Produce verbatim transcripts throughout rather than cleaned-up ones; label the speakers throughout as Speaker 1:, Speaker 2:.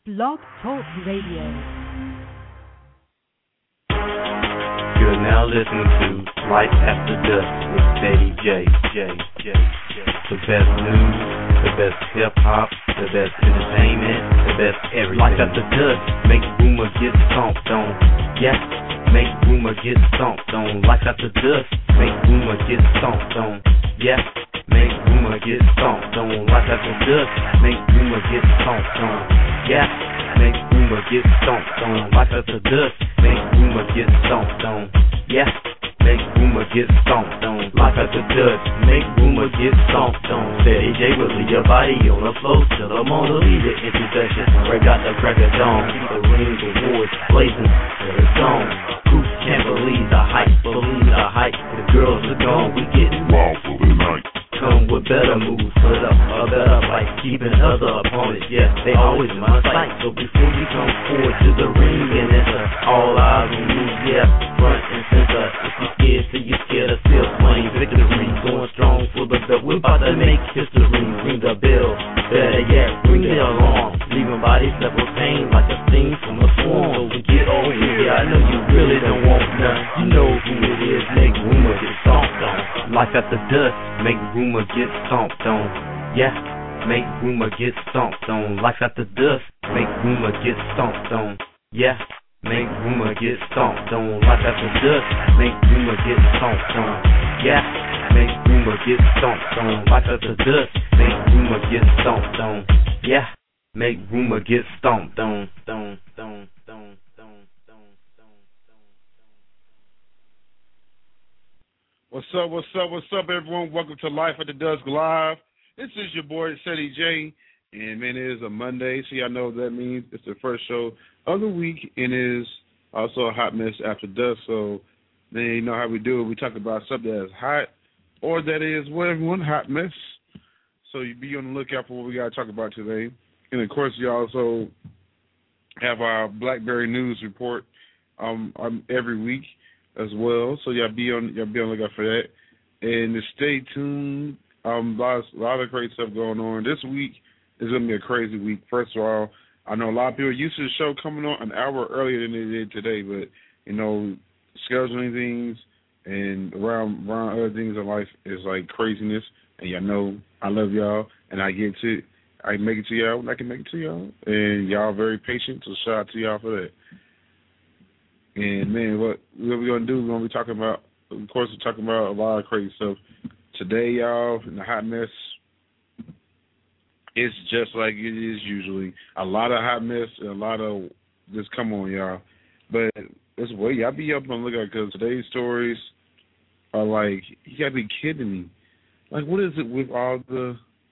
Speaker 1: Blog Talk Radio.
Speaker 2: You're now listening to Life After Dusk with Steady J. J. J. J. The best news, the best hip hop, the best entertainment, the best everything. Life After Dusk, make rumor get stomped on. Yeah, make rumor get stomped on. Life After Dusk, make rumor get stomped on. Yeah, make rumor get stomped on. Life After Dusk, make rumor get stomped on. Yeah, make rumor get stomped on. Life After Dusk, make rumor get stomped on. Yeah, make rumor get stomped on. Life After Dusk, make rumor get stomped on. Steady J will leave your body on the floor till I'm on the lead the introduction. Break out the crack of dawn, keep the rings of wars blazing till it's gone. Groups can't believe the hype, believe the hype. The girls are gone, we getting wild for the night. Come with better moves, put up a better fight, keeping other opponents, yeah, they always in my sight. So before you come forward to the ring and enter, all eyes on you, yeah, front and center. If you scared, say you scared of still playing victory, going strong for the belt. We're about to make history, ring the bell, better yet, ring the alarm, leaving bodies left with pain like a sting from a swarm. So we get over here, I know you really don't want none. You know who it is, make rumor get stomped on. Life After Dusk, make rumor get stomped on. Yeah, make rumor get stomped on. Life After Dusk, make rumor get stomped on. Yeah, make rumor get stomped on. Life After Dusk, make rumor get stomped on. Yeah, make rumor get stomped on. Life After Dusk, make rumor get stomped on. Yeah, make rumor get stomped on. Don, don, don, don, don, don, don.
Speaker 3: What's up, what's up, what's up, everyone? Welcome to Life After Dusk Live. This is your boy, Steady J, and, man, it is a Monday, so y'all know what that means. It's the first show of the week, and it is also a hot mess after dusk, so, man, you know how we do it. We talk about something that is hot, or that is, what everyone, hot mess. So you be on the lookout for what we got to talk about today. And, of course, you also have our BlackBerry News Report um, um, every week as well, so y'all be on y'all be on the lookout for that, and to stay tuned. Um, a lot of, a lot of great stuff going on this week. Is gonna be a crazy week. First of all, I know a lot of people are used to the show coming on an hour earlier than they did today, but you know, scheduling things and around around other things in life is like craziness. And y'all know I love y'all, and I get to I make it to y'all when I can make it to y'all, and y'all very patient. So shout out to y'all for that. And, man, what, what we're going to do, we're going to be talking about, of course, we're talking about a lot of crazy stuff. Today, y'all, in the hot mess, it's just like it is usually. A lot of hot mess and a lot of just come on, y'all. But it's way, y'all be up on the lookout because today's stories are like, you got to be kidding me. Like, what is it with all the,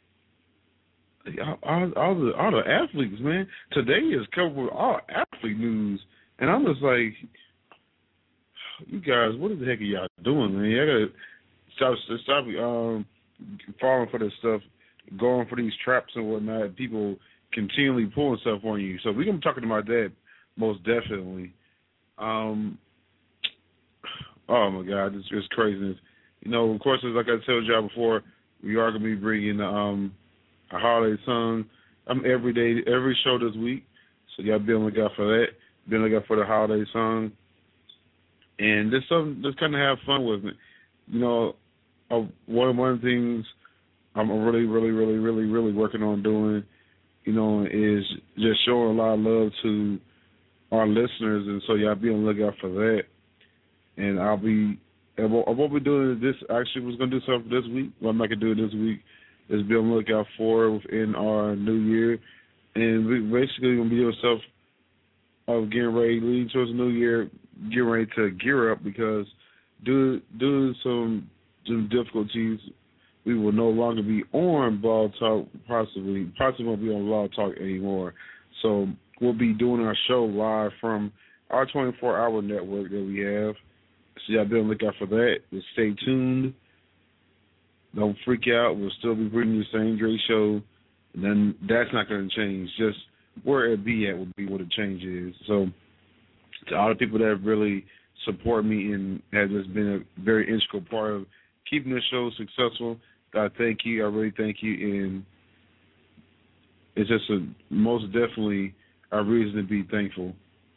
Speaker 3: all, all the all the athletes, man? Today is covered with all athlete news. And I'm just like, you guys, what the heck are y'all doing, man? Y'all gotta stop, stop um, falling for this stuff, going for these traps and whatnot. People continually pulling stuff on you. So we're gonna be talking about that most definitely. Um, oh my God, it's just craziness. You know, of course, like I told y'all before, we are gonna be bringing um, a holiday song um, every day, every show this week. So y'all be on the lookout for that. Been looking for the holiday song, and just something, just kind of have fun with it. You know, uh, one one of the things I'm really, really, really, really, really working on doing, you know, is just showing a lot of love to our listeners, and so y'all be on the lookout for that. And I'll be, and what, what we're doing is this. Actually, was going to do something this week. What I'm not going to do this week is be on the lookout for within our new year, and we basically going to be doing stuff of getting ready, leading towards the new year, getting ready to gear up because due, due to some, some difficulties, we will no longer be on Blog Talk, possibly, possibly won't be on Blog Talk anymore. So we'll be doing our show live from our twenty-four hour network that we have. So y'all be on the lookout for that. Just stay tuned. Don't freak out. We'll still be bringing you the same great show. And then that's not going to change. Just where it be at would be what the change is. So to all the people that really support me and have just been a very integral part of keeping the show successful, I thank you. I really thank you. And it's just a most definitely a reason to be thankful.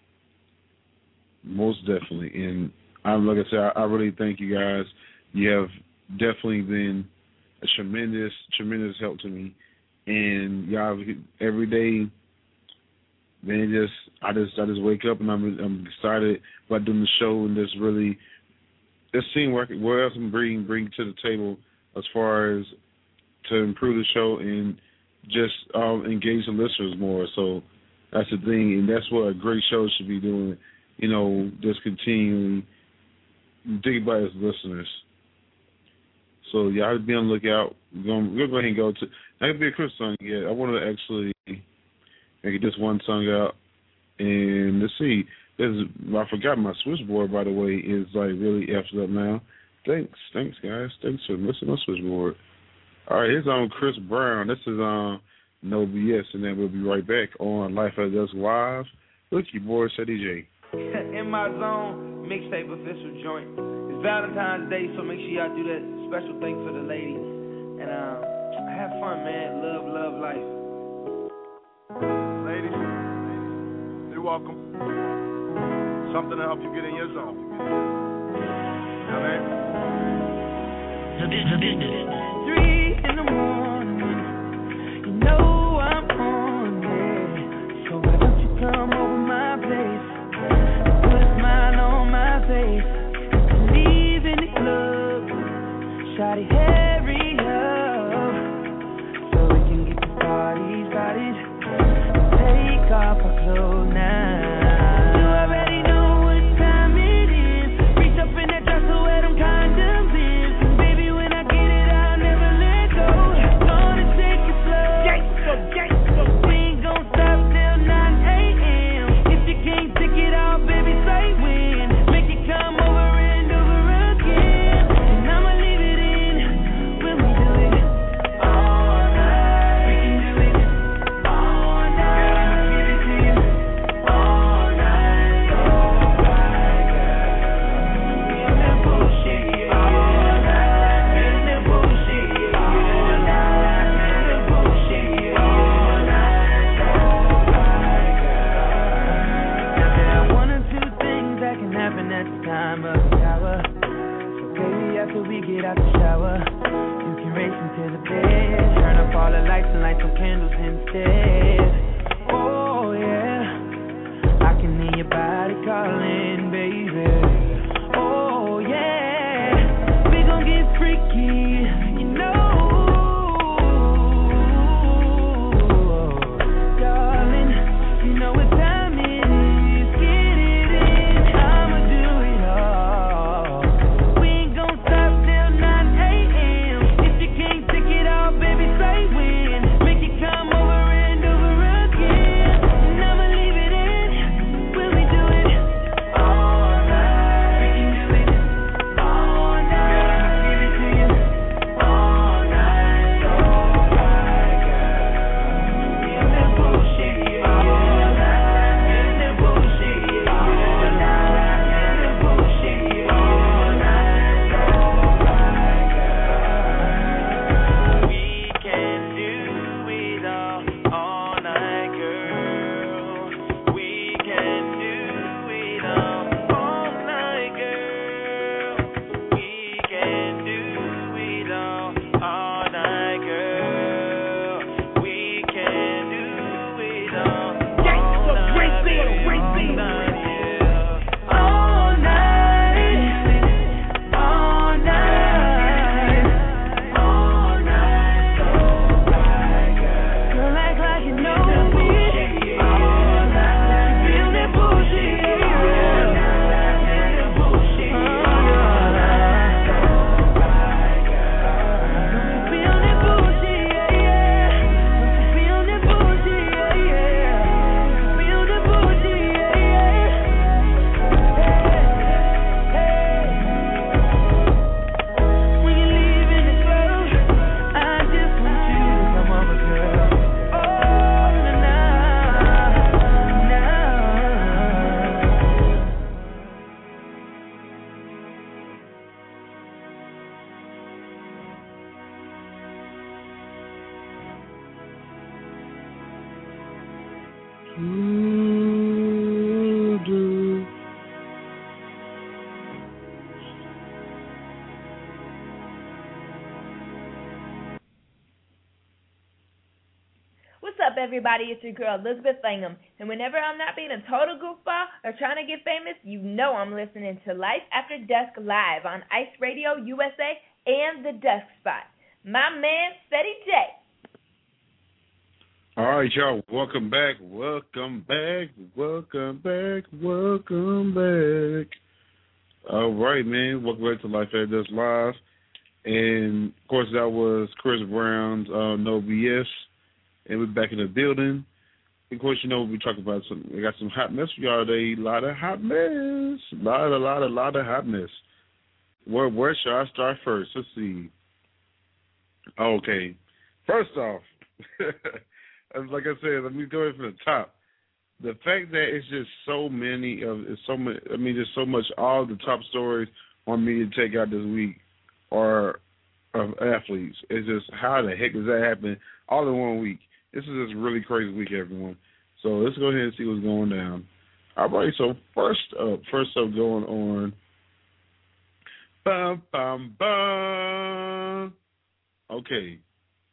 Speaker 3: Most definitely. And I'm like I said, I, I really thank you guys. You have definitely been a tremendous, tremendous help to me. And y'all every day, man, just I just I just wake up and I'm I'm excited about doing the show and just really just seeing what, what else I'm bringing bring to the table as far as to improve the show and just um, engage the listeners more. So that's the thing, and that's what a great show should be doing. You know, just continually think about its listeners. So y'all be on the lookout. We're going to go ahead and go to. Not gonna be a Chris song yet. I want to actually make this one song out, and let's see. There's, I forgot my switchboard, by the way, is like really effed up now. Thanks, thanks guys. Thanks for listening to my switchboard. All right, here's on Chris Brown. This is on No B S, and then we'll be right back on Life as Us Live with your boy, Ceddy J.
Speaker 1: In my zone, mixtape official joint. It's Valentine's Day, so make sure y'all do that special thing for the lady. And um, have fun, man. Love, love life.
Speaker 4: Ladies, you're welcome. Something to help you get in your zone. You know what I mean?
Speaker 5: The business.
Speaker 1: Three in the morning, you know I'm on it. So why don't you come over my place? Put a smile on my face. Leave in the club, shawty, hurry up, so we can get the party started. Take off our clothes now. You already know what time it is. Reach up in that dresser where them condoms is. And baby, when I get it, I'll never let go. Gonna take it slow. Gangsta, gangsta. We ain't gon' stop till nine a.m. If you can't take it out, baby, say when. Make it come over and over again. And I'ma leave it in when we do it all night. We can do it all night. Girl, I'ma give it to you all night. All night, girl. We on that bullshit, yeah, all night. We on that bullshit, yeah, all night. We on that bullshit, yeah, all night. All night, girl. Now there are one or two things that can happen at the time of the hour. So baby, after we get out the shower, you can race into the bed, turn up all the lights and light some candles instead. Oh yeah, I can hear your body calling, baby. Oh yeah, we gon' get freaky, you know. Darling, you know what time it is. Get it in, I'ma do it all. We ain't gon' stop till nine a.m. If you can't take it out, baby, say when. Make it come over and over again. And I'ma leave it in when we do it all night. We can do it all night. Girl, I'ma give it to you all night. All night, girl. We on that bullshit, yeah, all night. We on that bullshit, yeah, all night. We on that bullshit, yeah, all night. All night, girl. We can do it all all night, girl. We can do it all all night, girl. We can do it all all night, girl. We can do it all all night, baby, all night, yeah. All night, all night, all night, all night, girl. Girl, act like you know me. All night, feel that bullshit. All night, feel that bullshit. All night, all night, girl. Don't you feel that bullshit, yeah, yeah. Don't you feel that bullshit, yeah, yeah. Feel that bullshit, yeah, yeah. Hey, hey. When you leave in the club, I just want you to come over, girl. Oh, na na, na. Ooh.
Speaker 5: everybody? It's your girl, Elizabeth Langham. And whenever I'm not being a total goofball or trying to get famous, you know I'm listening to Life After Dusk Live on Ice Radio U S A and The Dusk Spot. My man, Fetty J.
Speaker 3: All right, y'all. Welcome back. Welcome back. Welcome back. Welcome back. All right, man. Welcome back to Life After Dusk Live. And, of course, that was Chris Brown's uh, No B S. And we're back in the building. Of course, you know, we talk about some, we got some hot mess for y'all today. A lot of hot mess. A lot, a lot, a lot of hot mess. Where, where should I start first? Let's see. Okay. First off, like I said, let me go in from the top. The fact that it's just so many of, it's so many, I mean, there's so much, all the top stories on Media Takeout this week are of athletes. It's just, how the heck does that happen all in one week? This is just a really crazy week, everyone. So let's go ahead and see what's going down. All right, so first up, first up going on, bum, bum, bum. Okay.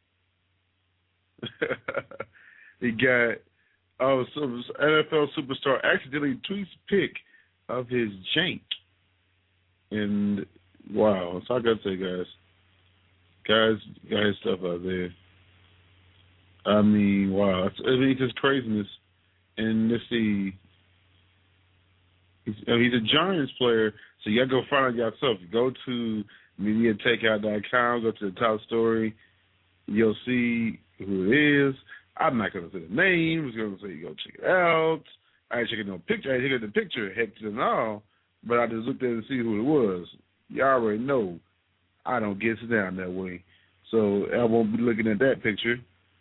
Speaker 3: He got, oh, so N F L superstar accidentally tweets pic of his jank. And, wow, that's all I got to say, guys. Guys got his stuff out there. I mean, wow. It's, I mean, it's just craziness. And let's see. He's, I mean, he's a Giants player, so you got to go find out yourself. Go to media takeout dot com, go to the top story. You'll see who it is. I'm not going to say the name. I'm just going to say, go check it out. I ain't checking no picture. I ain't checking the picture, heck and all. But I just looked at it to see who it was. You already know I don't get down that way. So I won't be looking at that picture.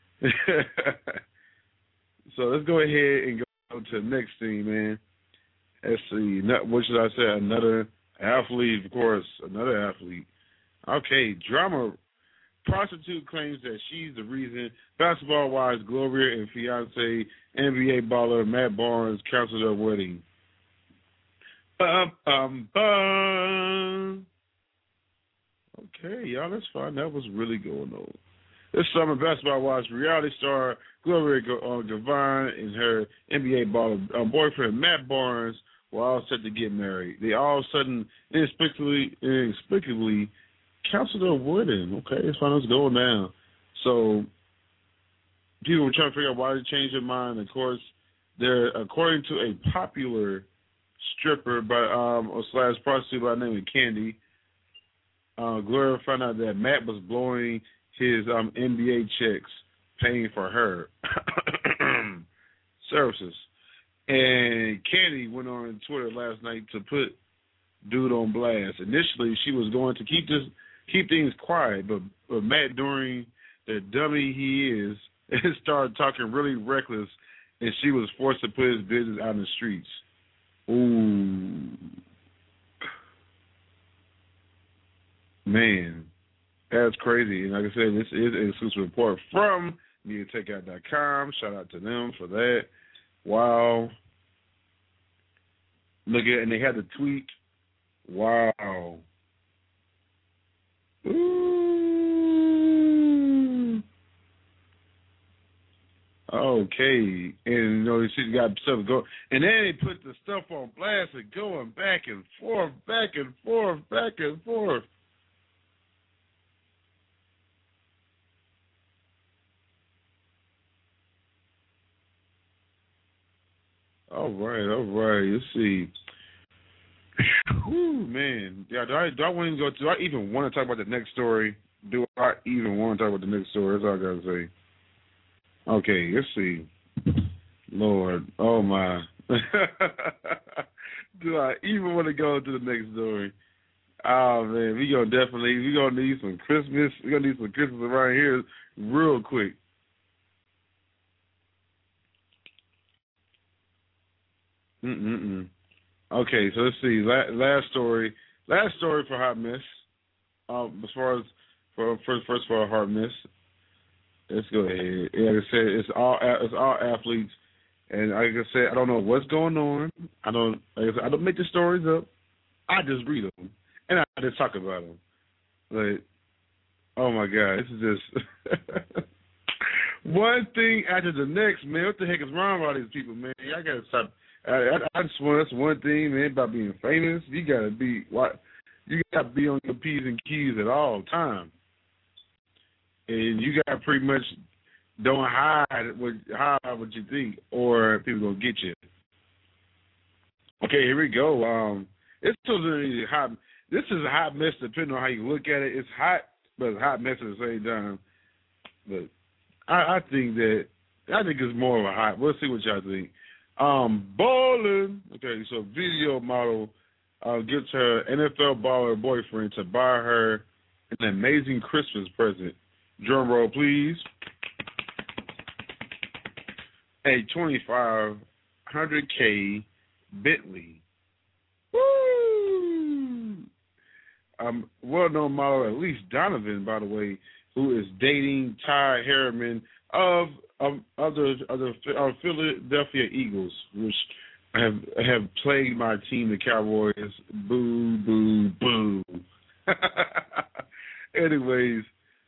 Speaker 3: So let's go ahead and go to the next thing, man. Let's see. What should I say? Another athlete, of course. Another athlete. Okay, drama. Prostitute claims that she's the reason basketball wives Gloria and fiance N B A baller Matt Barnes canceled their wedding. Bum, bum, bum. Okay, y'all, that's fine. That was really going on. This summer, basketball wives reality star Gloria Gavan and her N B A baller uh, boyfriend Matt Barnes were all set to get married. They all of a sudden inexplicably, inexplicably canceled their wedding. Okay, that's fine. Let's go down. So people were trying to figure out why they changed their mind. Of course, they're according to a popular stripper by um or slash prostitute by the name of Candy. Uh, Gloria found out that Matt was blowing his um, N B A checks, paying for her services. And Candy went on Twitter last night to put dude on blast. Initially, she was going to keep this keep things quiet, but, but Matt, during the dummy he is, started talking really reckless, and she was forced to put his business out in the streets. Ooh. Man. That's crazy. And like I said, this is an exclusive report from media takeout dot com. Shout out to them for that. Wow. Look at, and they had the tweet. Wow. Ooh. Okay. And, you know, she got stuff going. And then they put the stuff on blast and going back and forth, back and forth, back and forth. All right, all right. Let's see. Whew, man. Yeah, do I, do I want to go? Do I even want to talk about the next story? Do I even want to talk about the next story? That's all I gotta say. Okay, let's see. Lord, oh my. Do I even want to go to the next story? Oh man, we gonna definitely we gonna need some Christmas. We gonna need some Christmas around here real quick. Mm-mm-mm. Okay, so let's see. La- last story. Last story for Hot Mess. Um, as far as for first, first for a Hot Mess. Let's go ahead. Yeah, like I said, it's all it's all athletes, and like I said, I don't know what's going on. I don't. Like I said, I don't make the stories up. I just read them and I just talk about them. Like, oh my God, this is just. one thing after the next, man. What the heck is wrong with all these people, man? Y'all gotta stop. I, I, I just want that's one thing, man. About being famous, you gotta be what you gotta be on your P's and Q's at all times, and you gotta pretty much don't hide what hide what you think, or people gonna get you. Okay, here we go. Um, it's totally hot. This is a hot mess, depending on how you look at it. It's hot, but it's a hot mess at the same time. But I, I think that I think it's more of a hot. We'll see what y'all think. Um, ballin'. Okay, so video model uh, gets her N F L baller boyfriend to buy her an amazing Christmas present. Drum roll, please. A twenty-five hundred K Bentley. Woo! Um, well-known model Elise Donovan, by the way, who is dating Ty Harriman of of other other uh, Philadelphia Eagles, which have have plagued my team, the Cowboys. Boo, boo, boo. Anyways,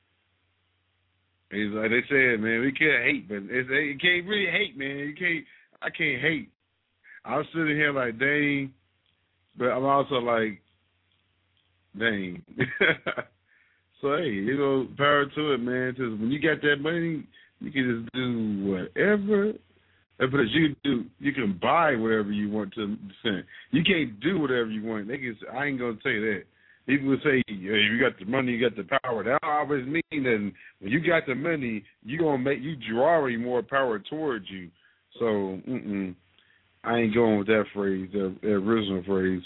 Speaker 3: he's like they said, man, we can't hate, but it's, you can't really hate, man. You can't. I can't hate. I'm sitting here like, dang, but I'm also like, dang. So, hey, you know, power to it, man. Because when you got that money, you can just do whatever. But as you do, you can buy whatever you want to send. You can't do whatever you want. They can. I ain't gonna say that. People will say, hey, you got the money, you got the power. That always mean that when you got the money, you gonna make you drawing more power towards you. So, mm-mm. I ain't going with that phrase, the, the original phrase.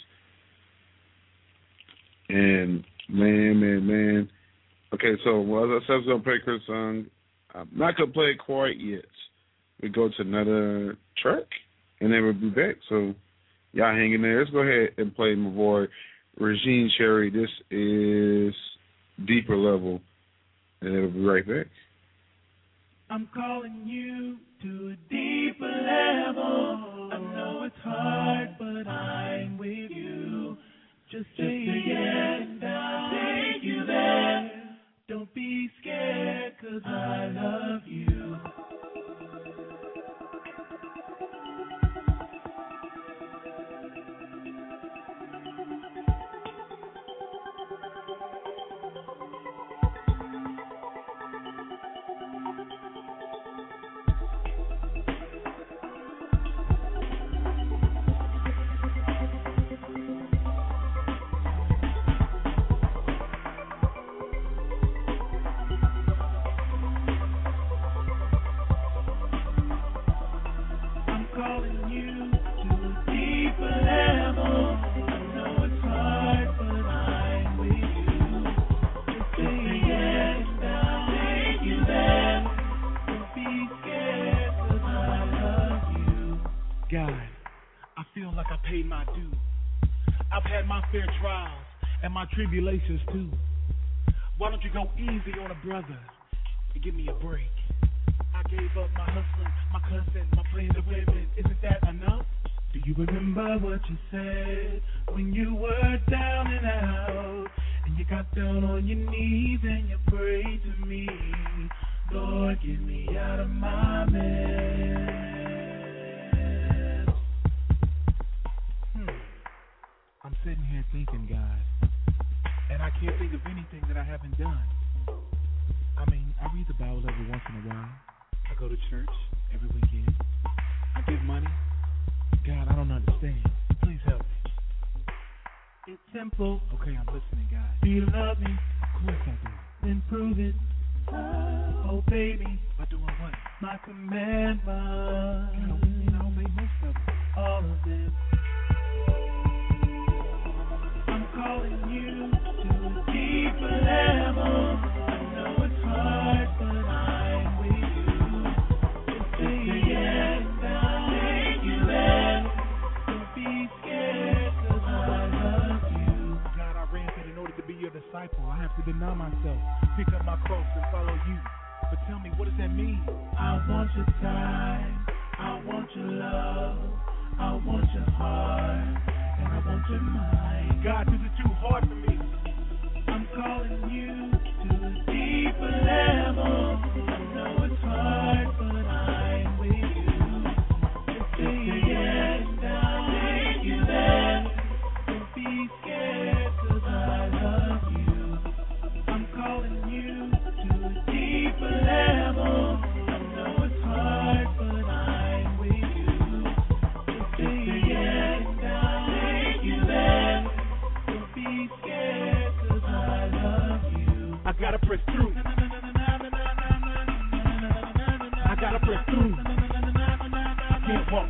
Speaker 3: And man, man, man. Okay, so well, as I said, I was going to play Chris' song. I'm not going to play it quite yet. We go to another track, and then we'll be back. So y'all hang in there. Let's go ahead and play my boy, Regine Cherry. This is Deeper Level, and it'll be right back.
Speaker 1: I'm calling you to a deeper level. I know it's hard, but I'm with you. Just say yes, and I'll take you there. Don't be scared, 'cause I love you.
Speaker 6: Tribulations too. Why don't you go easy on a brother and give me a break? I gave up my hustling, my cousin, my playing the women. Isn't that enough? Do you remember what you said when you were down and out, and you got down on your knees and you prayed to me, Lord, get me out of my mess. Hmm. I'm sitting here thinking, guys. And I can't think of anything that I haven't done. I mean, I read the Bible every once in a while. I go to church every weekend. I give money. God, I don't understand. Please help me. It's simple. Okay, I'm listening, guys. Do you love me? Of course I do. Then prove it. Oh, baby. By doing what? My commandments. God, I obey most of them. All of them. I'm calling you to a deeper level. I know it's hard, but I'm with you. Just say yes, I'll take you there. Don't be scared, 'cause I love you. God, I ran that in order to be your disciple, I have to deny myself, pick up my cross and follow you. But tell me, what does that mean? I want your time, I want your love, I want your heart, and I want your mind. God, this is too hard for me. I'm calling you to a deeper level. I know it's hard.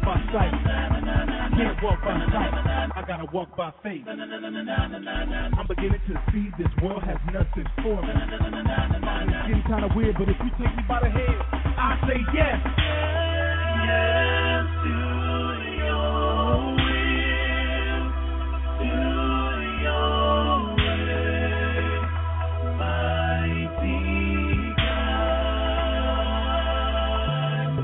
Speaker 6: by sight. Can't walk by sight. I gotta walk by faith. I'm beginning to see this world has nothing for me. It's getting kind of weird, but if you take me by the hand, I say yes. Yes to your will, to your way, mighty God.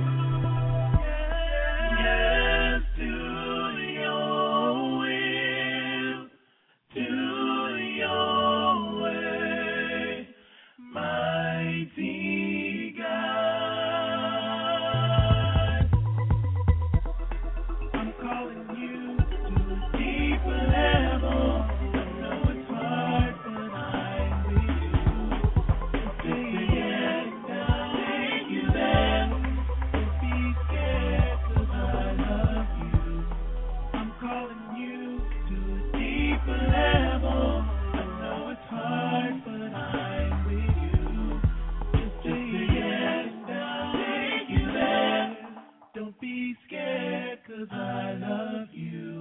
Speaker 6: Yes to your will, to your way, mighty God. I'm calling you to a deeper level. I know it's hard, but I'm with you. Say yes, I'll take you there. Don't be scared, 'cause I love you. I'm calling you to a deeper level. I know it's hard, but I'm with you. Just say yes, I'll take you there. Don't be scared, 'cause I love you.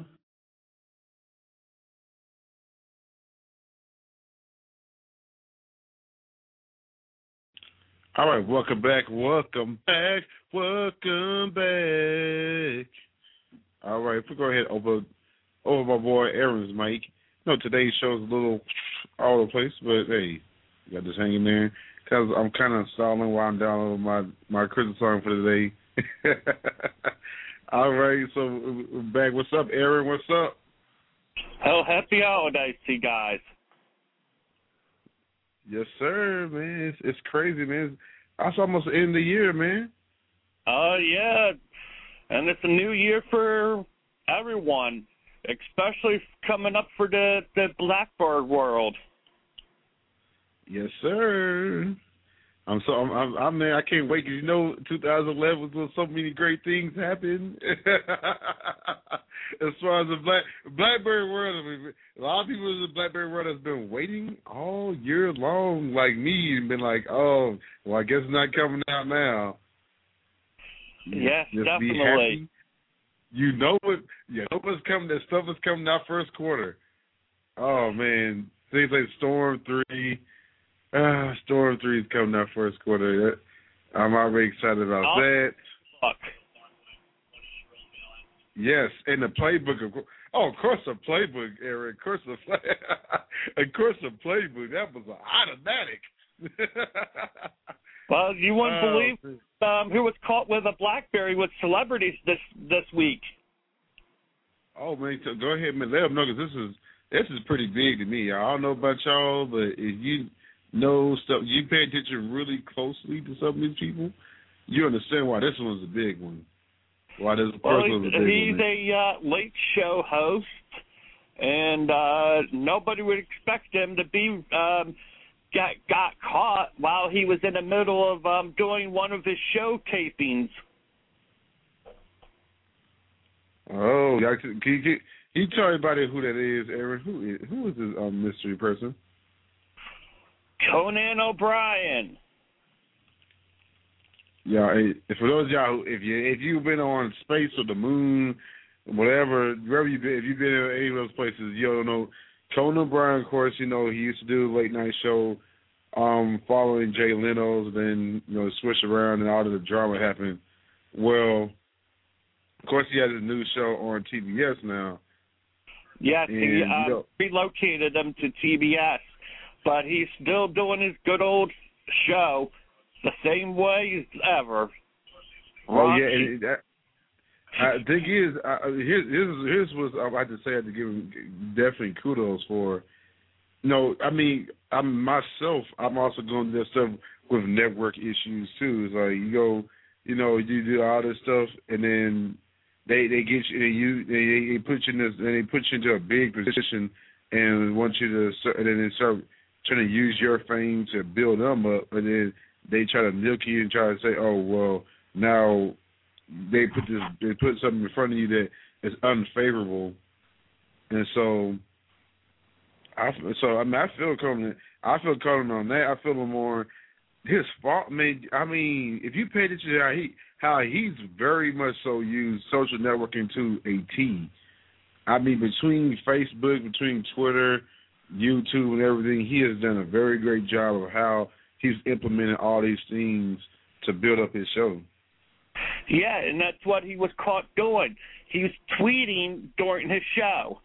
Speaker 3: All right, welcome back, welcome back, welcome back. All right, we'll go ahead over over my boy Aaron's mic. You know, today's show's a little all over the place, but hey, you got this hanging there because I'm kind of stalling while I'm downloading my my Christmas song for today. All right, so we're back. What's up, Aaron? What's up?
Speaker 7: Oh, happy holidays to you guys.
Speaker 3: Yes, sir, man. It's, it's crazy, man. It's almost the end of the year, man.
Speaker 7: Oh, uh, yeah. And it's a new year for everyone, especially coming up for the, the Blackbird world.
Speaker 3: Yes, sir. I'm so I'm, I'm, I'm man. I can't wait because you know, twenty eleven was so many great things happened. As far as the Black Blackbird world, I mean, a lot of people in the Blackbird world has been waiting all year long, like me, and been like, "Oh, well, I guess it's not coming out now."
Speaker 7: Yes,
Speaker 3: Just
Speaker 7: definitely.
Speaker 3: Be happy. You know what? You know what's coming. That stuff is coming out first quarter. Oh man, things like Storm three. Uh, Storm three is coming out first quarter. I'm already excited about oh, that.
Speaker 7: Fuck.
Speaker 3: Yes, and the playbook. Of, oh, of course the playbook, Eric. Of course the play. Of course the playbook. That was an automatic.
Speaker 7: Well, you wouldn't
Speaker 3: oh,
Speaker 7: believe um, who was caught with a BlackBerry with celebrities this this week.
Speaker 3: Oh man, so go ahead and let them know because this is this is pretty big to me. I don't know about y'all, but if you know stuff, you pay attention really closely to some of these people, you understand why this one's a big one. Why this
Speaker 7: well,
Speaker 3: person was a big
Speaker 7: he's
Speaker 3: one.
Speaker 7: a uh, late show host, and uh, nobody would expect him to be um, got got caught while he was in the middle of um, doing one of his show tapings.
Speaker 3: Oh, can you, can you, can you tell everybody who that is, Aaron? Who is who is this um, mystery person?
Speaker 7: Conan O'Brien.
Speaker 3: Yeah, for those of y'all, if you if you've been on space or the moon, whatever, wherever you've been, if you've been in any of those places, you don't know. Conan O'Brien, of course, you know he used to do a late night show, um, following Jay Leno's, then you know switch around and all of the drama happened. Well, of course, he has a new show on T B S now.
Speaker 7: Yes,
Speaker 3: and,
Speaker 7: he uh,
Speaker 3: you know,
Speaker 7: relocated him to T B S, but he's still doing his good old show the same way as ever.
Speaker 3: Oh Ron, yeah, and that, I think is uh, here's here's here's what I have to say. I have to give him definitely kudos for. No, I mean I'm myself. I'm also going to do stuff with network issues too. It's like you go, you know, you do all this stuff, and then they they get you, you they, they put you in this, and they put you into a big position, and want you to, and then they start trying to use your fame to build them up, and then they try to milk you and try to say, oh well, now they put this, they put something in front of you that is unfavorable, and so I so I mean I feel Conan, I feel Conan on that. I feel him more. his fault. I mean, I mean, if you pay attention to how he how he's very much so used social networking to a T. I mean, between Facebook, between Twitter, YouTube, and everything, he has done a very great job of how he's implemented all these things to build up his show.
Speaker 7: Yeah, and that's what he was caught doing. He was tweeting during his show.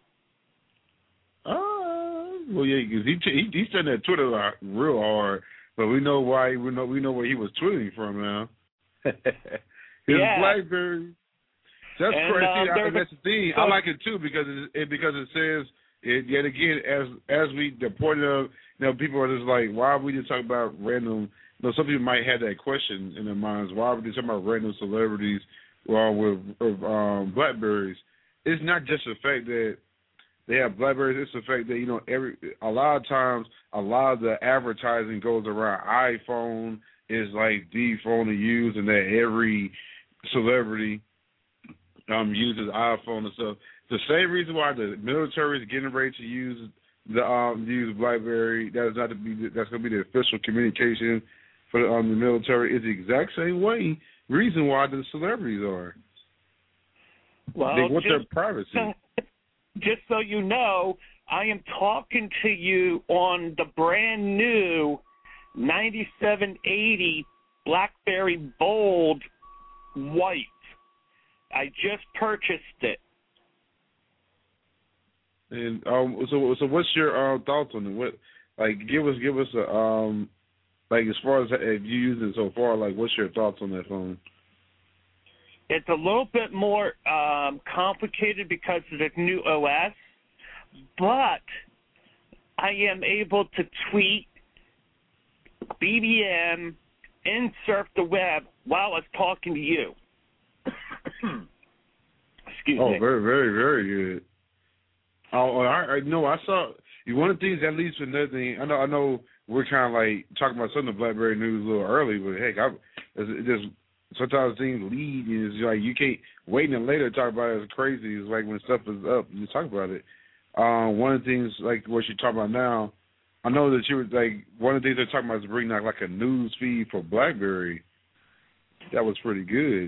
Speaker 3: Oh, well, yeah, because he, he he's done that Twitter lot real hard, but we know why. We know we know where he was tweeting from now. His
Speaker 7: yeah.
Speaker 3: BlackBerry. That's
Speaker 7: and,
Speaker 3: crazy.
Speaker 7: uh,
Speaker 3: I, that's the thing. I like it too because it, it because it says it, yet again as as we the point of you know people are just like why are we just talking about random. You know, some people might have that question in their minds. Why are we just talking about random celebrities uh, with, with um, Blackberries? It's not just the fact that they have Blackberries. It's the fact that you know every a lot of times a lot of the advertising goes around iPhone is like the phone to use, and that every celebrity um, uses iPhone and stuff. The same reason why the military is getting ready to use the um, use BlackBerry. That is not to be that's going to be the official communication for the, um, the military. Is the exact same way reason why the celebrities are.
Speaker 7: Well,
Speaker 3: they want
Speaker 7: just,
Speaker 3: their privacy.
Speaker 7: Just so you know, I am talking to you on the brand new ninety-seven eighty BlackBerry Bold White. I just purchased it.
Speaker 3: And um, so, so what's your uh, thoughts on it? What, like, give us, give us a um, like as far as if you use it so far, like, what's your thoughts on that phone?
Speaker 7: It's a little bit more um, complicated because of the new O S, but I am able to tweet, B B M, and surf the web while I was talking to you. Excuse
Speaker 3: oh,
Speaker 7: me.
Speaker 3: Oh, very, very, very good. Oh, I, I know. I saw one of the things that leads to another thing. I know. I know. We're kind of like talking about some of the BlackBerry news a little early, but heck, I it just sometimes things lead. And it's like you can't wait and later to talk about it. It's crazy. It's like when stuff is up, you talk about it. Um, one of the things like what you're talking about now. I know that you were like one of the things they're talking about is bringing out like a news feed for BlackBerry. That was pretty good.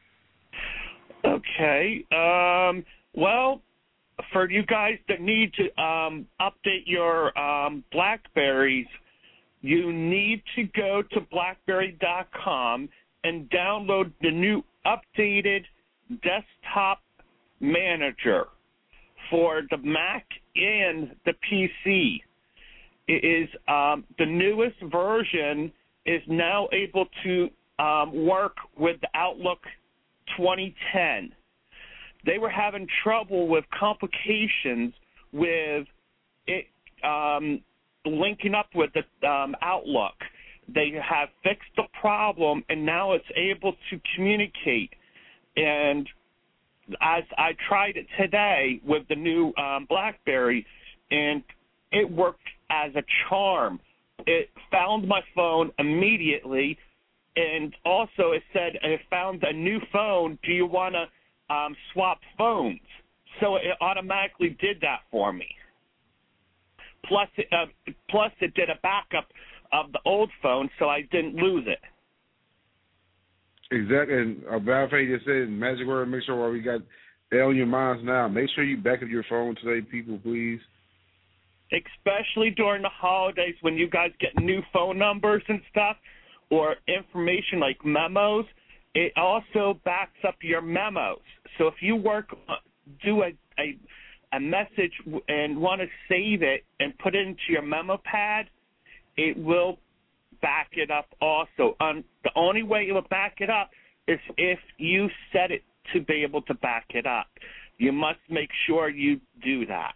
Speaker 7: Okay. Um, well, for you guys that need to um, update your um, BlackBerries, you need to go to blackberry dot com and download the new updated desktop manager for the Mac and the P C. It is um, the newest version is now able to um, work with the Outlook twenty ten. They were having trouble with complications with it um, linking up with the um, Outlook. They have fixed the problem, and now it's able to communicate. And as I tried it today with the new um, BlackBerry, and it worked as a charm. It found my phone immediately, and also it said it found a new phone. Do you want to um, swap phones? So it automatically did that for me. Plus, it, uh, plus it did a backup of the old phone, so I didn't lose it.
Speaker 3: Exactly. And uh, Valfay just said, magic word, make sure while we got it on your minds now, make sure you back up your phone today, people, please.
Speaker 7: Especially during the holidays when you guys get new phone numbers and stuff or information like memos, it also backs up your memos. So if you work, do a, a, a message and want to save it and put it into your memo pad, it will back it up also. Um, the only way it will back it up is if you set it to be able to back it up. You must make sure you do that.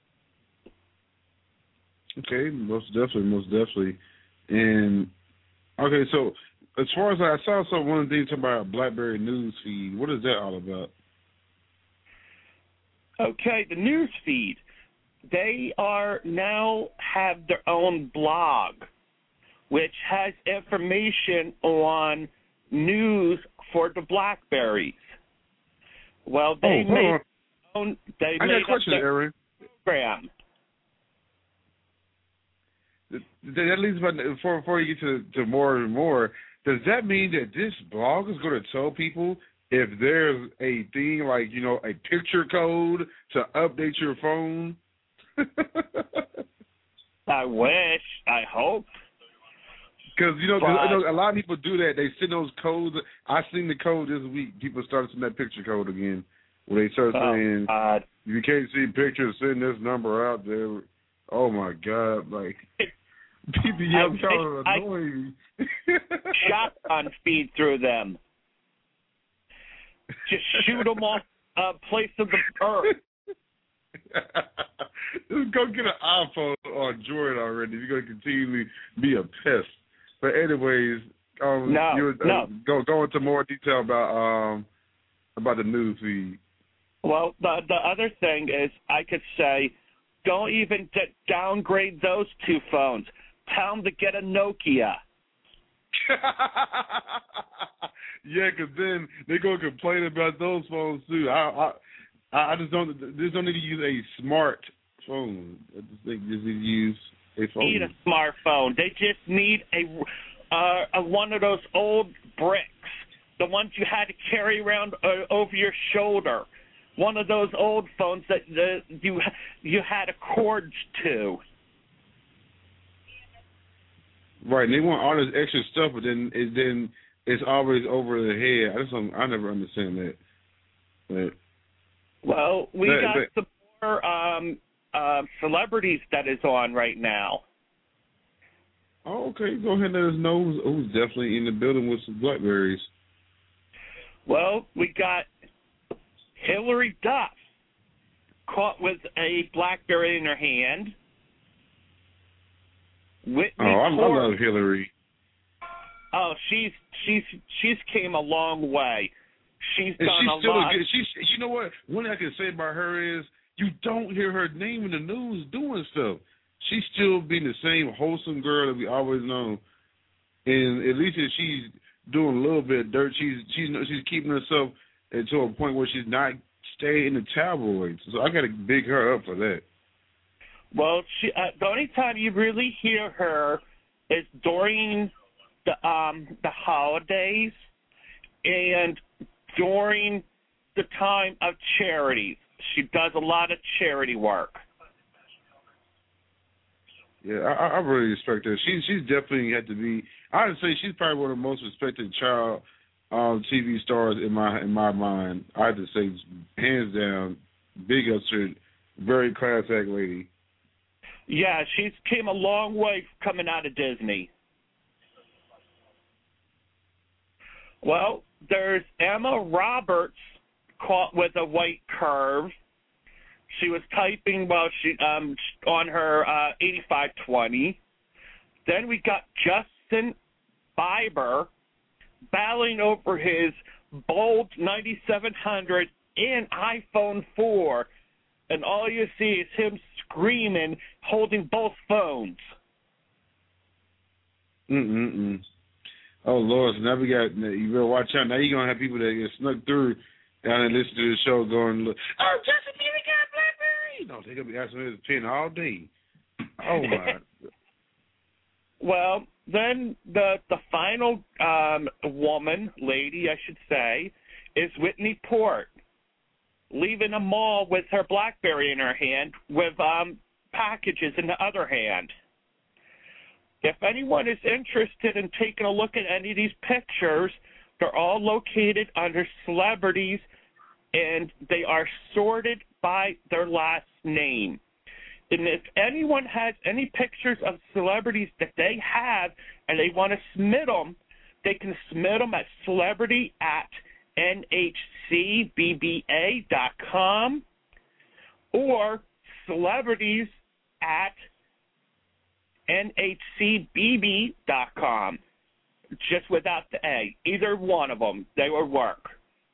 Speaker 3: Okay, most definitely, most definitely. And, okay, so as far as I saw some one of the things about BlackBerry news feed, what is that all about?
Speaker 7: Okay, the news feed. They are now have their own blog, which has information on news for the BlackBerries. Well, they
Speaker 3: oh,
Speaker 7: made, own, they
Speaker 3: I
Speaker 7: made
Speaker 3: got a question,
Speaker 7: up their
Speaker 3: Aaron.
Speaker 7: program.
Speaker 3: that leads me before before you get to, to more and more. Does that mean that this blog is going to tell people if there's a thing like, you know, a picture code to update your phone?
Speaker 7: I wish. I hope.
Speaker 3: Because, you know,
Speaker 7: but,
Speaker 3: I know a lot of people do that. They send those codes. I seen the code this week. People started sending that picture code again. Where they start
Speaker 7: oh,
Speaker 3: saying,
Speaker 7: God.
Speaker 3: if you can't see pictures, send this number out there. Oh, my God. Like, people yell trying to annoy me.
Speaker 7: Shotgun feed through them. Just shoot them off a place of the earth.
Speaker 3: Just go get an iPhone on Jordan already. You're going to continually be a pest. But anyways, um,
Speaker 7: no,
Speaker 3: you, uh,
Speaker 7: no.
Speaker 3: go go into more detail about um about the news feed.
Speaker 7: Well, the the other thing is, I could say, don't even d- downgrade those two phones. Tell them to get a Nokia.
Speaker 3: Yeah, because then they're going to complain about those phones too. I I I just don't. They just don't need to use a smart phone. I just think they just need to use a phone.
Speaker 7: Need a smartphone. They just need a, uh, a one of those old bricks, the ones you had to carry around uh, over your shoulder. One of those old phones that uh, you you had a cords to.
Speaker 3: Right, and they want all this extra stuff, but then it, then it's always over the head. I just don't, I never understand that. But,
Speaker 7: well, we
Speaker 3: that,
Speaker 7: got
Speaker 3: that,
Speaker 7: some more um, uh, celebrities that is on right now.
Speaker 3: Oh, okay. Go ahead and let us know who's, who's definitely in the building with some Blackberries.
Speaker 7: Well, we got Hillary Duff caught with a Blackberry in her hand. Whitney
Speaker 3: oh, I, I
Speaker 7: Ford,
Speaker 3: love Hillary.
Speaker 7: Oh, she's she's she's came a long way. She's
Speaker 3: and
Speaker 7: done
Speaker 3: she's
Speaker 7: a
Speaker 3: still
Speaker 7: lot.
Speaker 3: A good, she's, you know what? One thing I can say about her is you don't hear her name in the news doing stuff. She's still being the same wholesome girl that we always know. And at least if she's doing a little bit of dirt, she's she's she's keeping herself to a point where she's not staying in the tabloids. So I got to big her up for that.
Speaker 7: Well, she, uh, the only time you really hear her is during the um the holidays and during the time of charities. She does a lot of charity work.
Speaker 3: Yeah, I, I really respect her. She she's definitely had to be. I would say she's probably one of the most respected child um, T V stars in my in my mind. I have to say, hands down, big up to her, very class act lady.
Speaker 7: Yeah, she's came a long way coming out of Disney. Well, there's Emma Roberts caught with a white curve. She was typing while she um on her uh, eighty-five twenty. Then we got Justin Bieber battling over his Bold ninety-seven hundred and iPhone four, and all you see is him screaming, holding both phones.
Speaker 3: Mm-mm-mm. Oh, Lord, so now we got, you better watch out. Now you're going to have people that get snuck through down and listen to the show going, look, oh, Justin Bieber got Blackberry. No, they're going to be asking me his pin all day. Oh, my.
Speaker 7: Well, then the the final um, woman, lady, I should say, is Whitney Port, leaving a mall with her Blackberry in her hand with um, packages in the other hand. If anyone is interested in taking a look at any of these pictures, they're all located under celebrities, and they are sorted by their last name. And if anyone has any pictures of celebrities that they have and they want to submit them, they can submit them at celebrity at N H C B B A dot com or celebrities at N H C B B dot com, just without the A. Either one of them, they will work.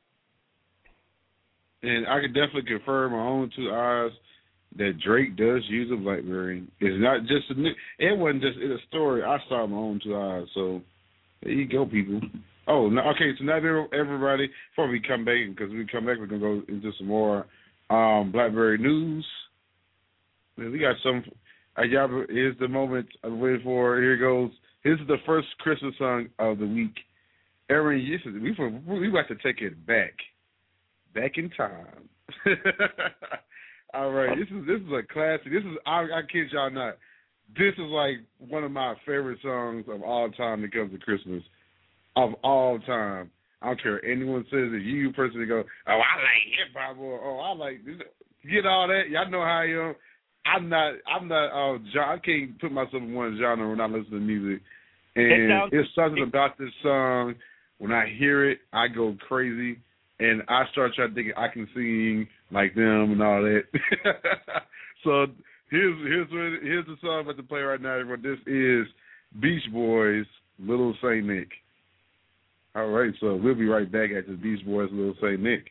Speaker 3: And I can definitely confirm my own two eyes that Drake does use a Blackberry. It's not just a new, it wasn't just in a story. I saw my own two eyes. So there you go, people. Oh, no, okay. So now everybody, before we come back, because we come back, we're gonna go into some more um, Blackberry news. Man, we got some. All right, y'all, here's the moment I'm waiting for. Here it goes. This is the first Christmas song of the week. Aaron, we we about to take it back, back in time. All right, this is this is a classic. This is I, I kid y'all not. This is like one of my favorite songs of all time when it comes to Christmas, of all time. I don't care what anyone says. If you personally go, oh, I like hip hop, or oh, I like this, get all that. Y'all know how I am. I'm not. I'm not. Uh, I can't put myself in one genre when I listen to music. And it's something about this song. When I hear it, I go crazy, and I start trying to think I can sing like them and all that. So here's here's what, here's the song I'm about to play right now. Everyone. This is Beach Boys, Little Saint Nick. All right, so we'll be right back at the Beach Boys, Little Saint Nick.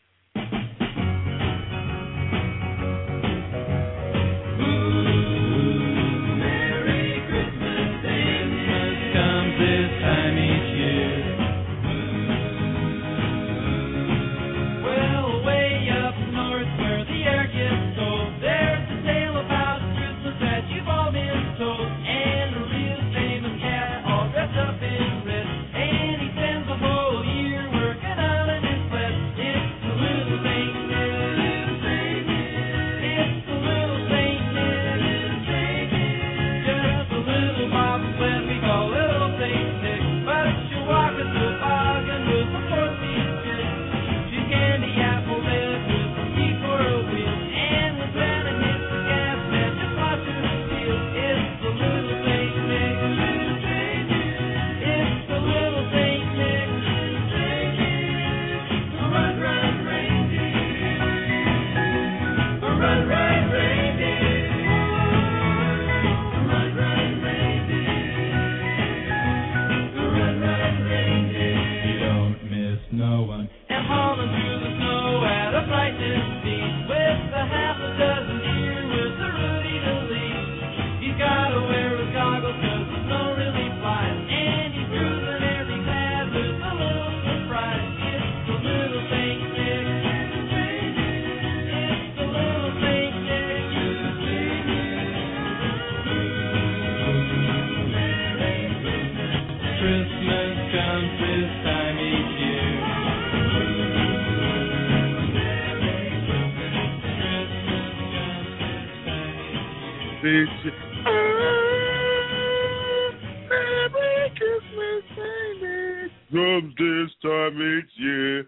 Speaker 3: Comes this time each year.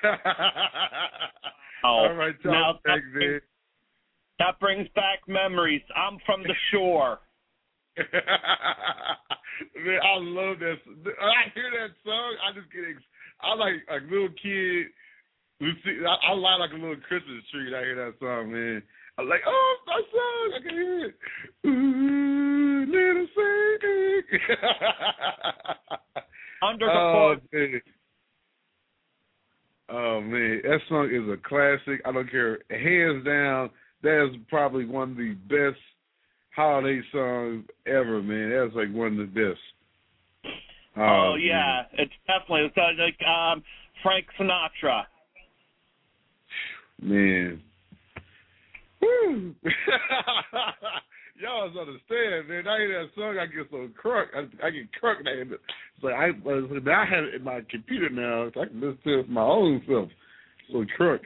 Speaker 7: Oh,
Speaker 3: all right, Tom,
Speaker 7: now that,
Speaker 3: thanks,
Speaker 7: brings, that brings back memories. I'm from the shore.
Speaker 3: Man, I love that. I hear that song, I just get. Ex- I like a little kid. Who see, I, I lie like a little Christmas tree. When I hear that song, man. I'm like, oh, that song, I can hear it. Ooh, little Saint.
Speaker 7: Under the
Speaker 3: oh,
Speaker 7: board.
Speaker 3: man. Oh, man. That song is a classic. I don't care. Hands down, that is probably one of the best holiday songs ever, man. That's like one of the best.
Speaker 7: Oh,
Speaker 3: oh
Speaker 7: yeah. Man. It's definitely it's like um, Frank Sinatra.
Speaker 3: Man. Woo. Y'all don't understand, man. I hear that song, I get so crunk. I, I get crunk. I, it's like I, I have it in my computer now, so I can listen to it my own self. So crunk.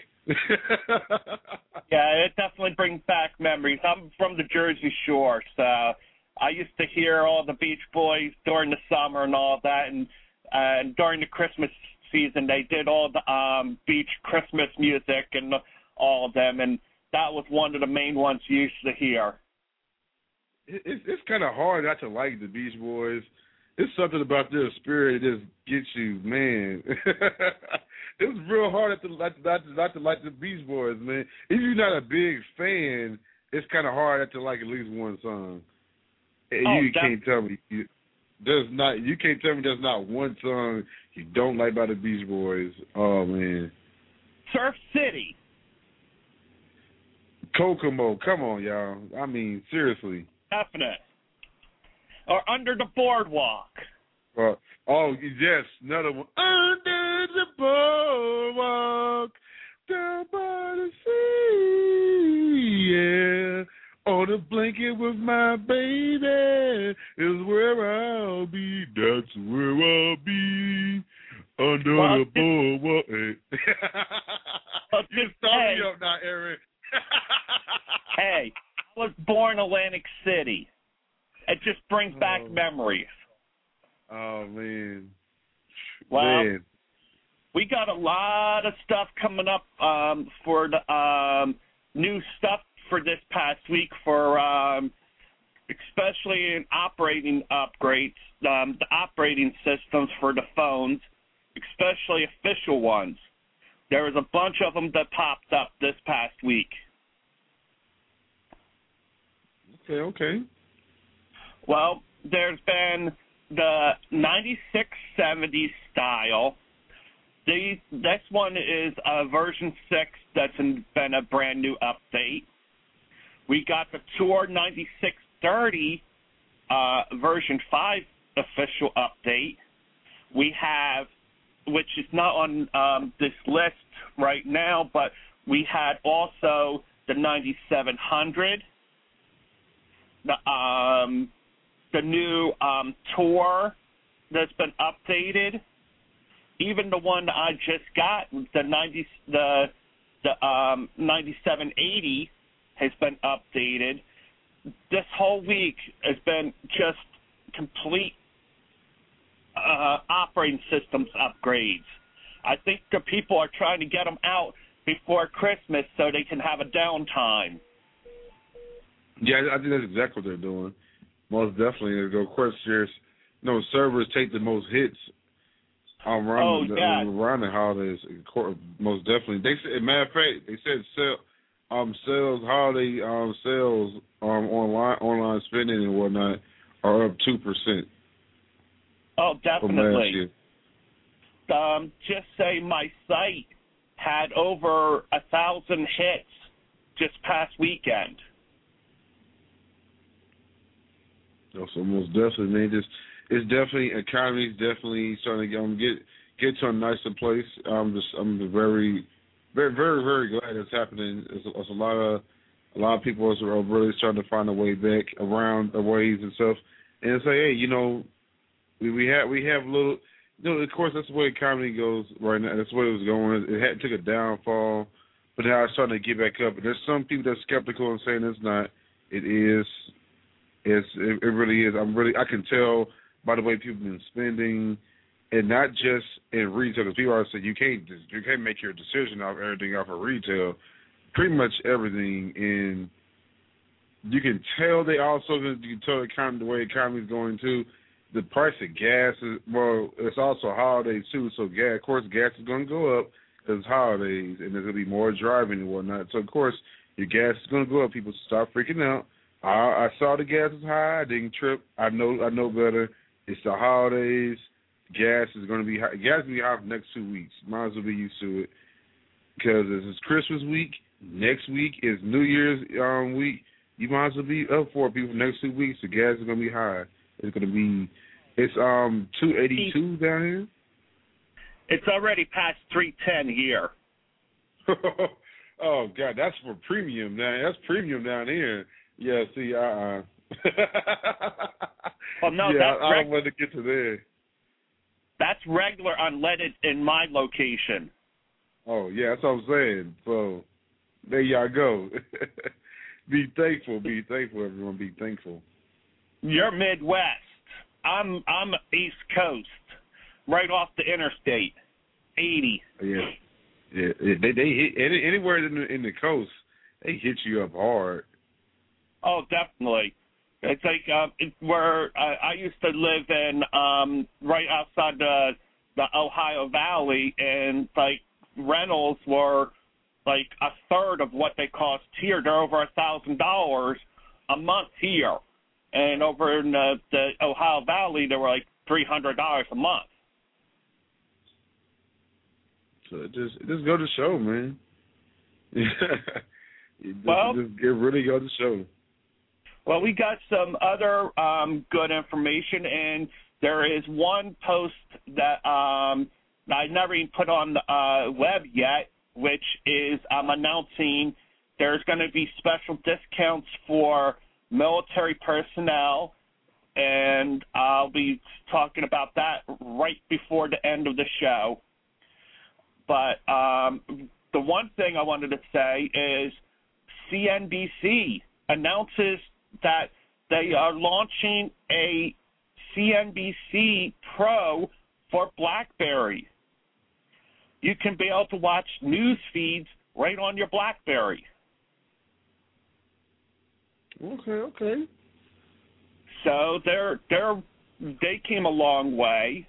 Speaker 7: Yeah, it definitely brings back memories. I'm from the Jersey Shore, so I used to hear all the Beach Boys during the summer and all that, and uh, during the Christmas season, they did all the um, beach Christmas music and all of them, and that was one of the main ones you used to hear.
Speaker 3: It's it's kind of hard not to like the Beach Boys. It's something about their spirit that just gets you, man. It's real hard not to, not, not, not to like the Beach Boys, man. If you're not a big fan, it's kind of hard not to like at least one song. And
Speaker 7: oh,
Speaker 3: you
Speaker 7: that-
Speaker 3: can't tell me you, there's not. You can't tell me there's not one song you don't like by the Beach Boys. Oh man.
Speaker 7: Surf City.
Speaker 3: Kokomo, come on, y'all. I mean, seriously.
Speaker 7: Definite. Or Under the Boardwalk.
Speaker 3: Uh, oh, yes, another one. Under the boardwalk, down by the sea, yeah. Oh, on a blanket with my baby is where I'll be. That's where I'll be. Under
Speaker 7: well,
Speaker 3: the boardwalk. Hey.
Speaker 7: Well,
Speaker 3: You start
Speaker 7: hey,
Speaker 3: me up now, Aaron.
Speaker 7: hey, I was born Atlantic City. It just brings back
Speaker 3: Oh.
Speaker 7: memories.
Speaker 3: Oh, man.
Speaker 7: Well,
Speaker 3: man.
Speaker 7: we got a lot of stuff coming up um, for the um, new stuff for this past week for um, especially in operating upgrades, um, the operating systems for the phones, especially official ones. There was a bunch of them that popped up this past week.
Speaker 3: Okay, okay.
Speaker 7: Well, there's been the ninety-six seventy style. The, this one is uh, version six that's in, been a brand new update. We got the Tour ninety-six thirty uh, version five official update. We have, which is not on um, this list right now, but we had also the ninety-seven hundred, the um, the new um, Tour that's been updated. Even the one that I just got, the ninety, the the um, ninety-seven eighty, has been updated. This whole week has been just complete uh, operating systems upgrades. I think the people are trying to get them out before Christmas so they can have a downtime.
Speaker 3: Yeah, I think that's exactly what they're doing. Most definitely. Of course, there's no servers take the most hits around,
Speaker 7: Oh,
Speaker 3: the,
Speaker 7: yeah.
Speaker 3: around the holidays. Most definitely. They said, matter of fact, they said sell, um, sales, holiday um, sales um, online, online spending and whatnot are up two percent.
Speaker 7: Oh,
Speaker 3: From last
Speaker 7: definitely.
Speaker 3: year.
Speaker 7: Um, just say my site had over a thousand hits just past weekend.
Speaker 3: So most definitely, man, just it's definitely economy's definitely starting to um, get get to a nicer place. I'm just I'm very, very, very, very glad it's happening. It's, it's a lot of a lot of people are really starting to find a way back around the ways and stuff, and say, hey, you know, we we have we have little. You know, of course, that's the way economy goes right now. That's the way it was going. It had took a downfall, but now it's starting to get back up. And there's some people that's skeptical and saying it's not. It is. It's, it, it really is. I'm really. I can tell by the way people have been spending, and not just in retail. Because people always say you can't just, you can't make your decision off everything off of retail. Pretty much everything, and you can tell they also you can tell the economy the way the economy is going too. The price of gas is, well, it's also holidays too, so gas, of course gas is going to go up because it's holidays and there's going to be more driving and whatnot. So, of course, your gas is going to go up. People start freaking out. I, I saw the gas was high. I didn't trip. I know I know better. It's the holidays. Gas is going to be high. Gas is going to be high for the next two weeks. Might as well be used to it because this is Christmas week. Next week is New Year's um, week. You might as well be up for it. People for the next two weeks, the gas is going to be high. It's going to be, it's um two eighty-two down here.
Speaker 7: It's already past three ten here.
Speaker 3: Oh, God, that's for premium down That's premium down here. Yeah, see, uh-uh.
Speaker 7: Well, no,
Speaker 3: yeah,
Speaker 7: that's
Speaker 3: I, I
Speaker 7: reg-
Speaker 3: don't want to get to there.
Speaker 7: That's regular unleaded in my location.
Speaker 3: Oh, yeah, that's what I'm saying. So, there y'all go. Be thankful. Be thankful, everyone. Be thankful.
Speaker 7: You're Midwest. I'm I'm East Coast, right off the interstate, eighty.
Speaker 3: Yeah, yeah. They they hit any, anywhere in the, in the coast. They hit you up hard.
Speaker 7: Oh, definitely. It's like uh, it, where uh, I used to live in, um, right outside the the Ohio Valley, and like rentals were like a third of what they cost here. They're over a thousand dollars a month here. And over in the, the Ohio Valley, they were like three hundred dollars a month.
Speaker 3: So it just it just go to show, man. it just,
Speaker 7: Well,
Speaker 3: it, just, it really go to show.
Speaker 7: Well, we got some other um, good information, and there is one post that um, I never even put on the uh, web yet, which is um, announcing there's going to be special discounts for military personnel, and I'll be talking about that right before the end of the show. But um, the one thing I wanted to say is C N B C announces that they are launching a C N B C Pro for BlackBerry. You can be able to watch news feeds right on your BlackBerry.
Speaker 3: Okay, okay.
Speaker 7: So they're they're they came a long way.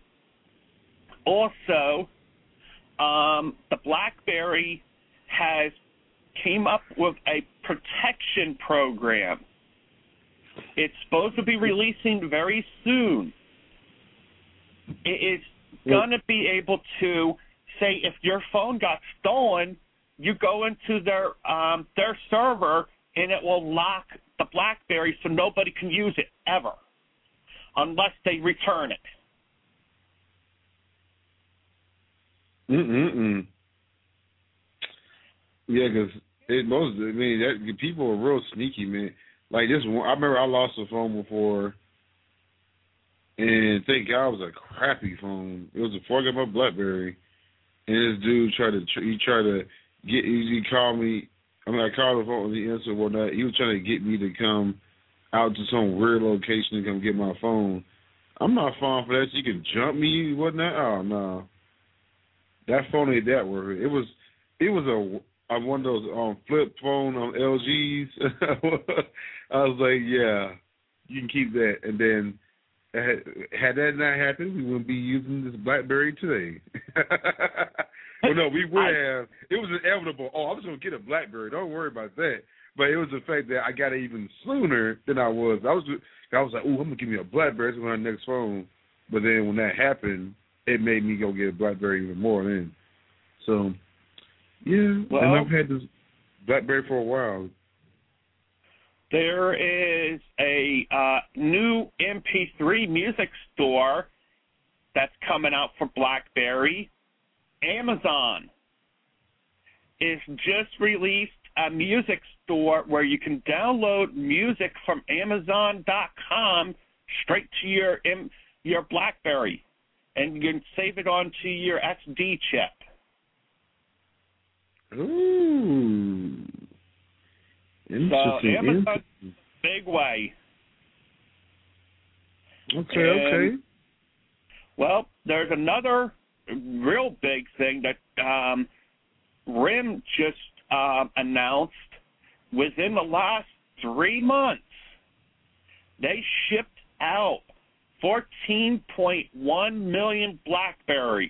Speaker 7: Also, um, the BlackBerry has came up with a protection program. It's supposed to be releasing very soon. It is going to be able to say if your phone got stolen, you go into their um, their server and it will lock the BlackBerry so nobody can use it ever unless they return it.
Speaker 3: Mm-mm-mm. Yeah, because it most, I mean, that, people are real sneaky, man. Like this one, I remember I lost a phone before, and thank God it was a crappy phone. It was before I got my BlackBerry, and this dude tried to, he tried to get, he called me, I mean, I called the phone, the answer and whatnot. He was trying to get me to come out to some weird location to come get my phone. I'm not falling for that. You can jump me and whatnot. Oh, no. That phone ain't that worth it. It was, it was a, a one of those um, flip phone on L Gs. I was like, yeah, you can keep that. And then had, had that not happened, we wouldn't be using this BlackBerry today. Well, no, we would have. It was inevitable. Oh, I was going to get a BlackBerry. Don't worry about that. But it was the fact that I got it even sooner than I was. I was I was like, oh, I'm going to give me a BlackBerry. It's my next phone. But then when that happened, it made me go get a BlackBerry even more then. So, yeah.
Speaker 7: Well,
Speaker 3: and I've had this BlackBerry for a while.
Speaker 7: There is a uh, new M P three music store that's coming out for BlackBerry. Amazon is just released a music store where you can download music from Amazon dot com straight to your your BlackBerry, and you can save it onto your S D chip.
Speaker 3: Ooh, interesting.
Speaker 7: So Amazon,
Speaker 3: interesting.
Speaker 7: big way.
Speaker 3: Okay,
Speaker 7: and,
Speaker 3: okay.
Speaker 7: Well, there's another real big thing that um, R I M just um, announced. Within the last three months, they shipped out fourteen point one million BlackBerries.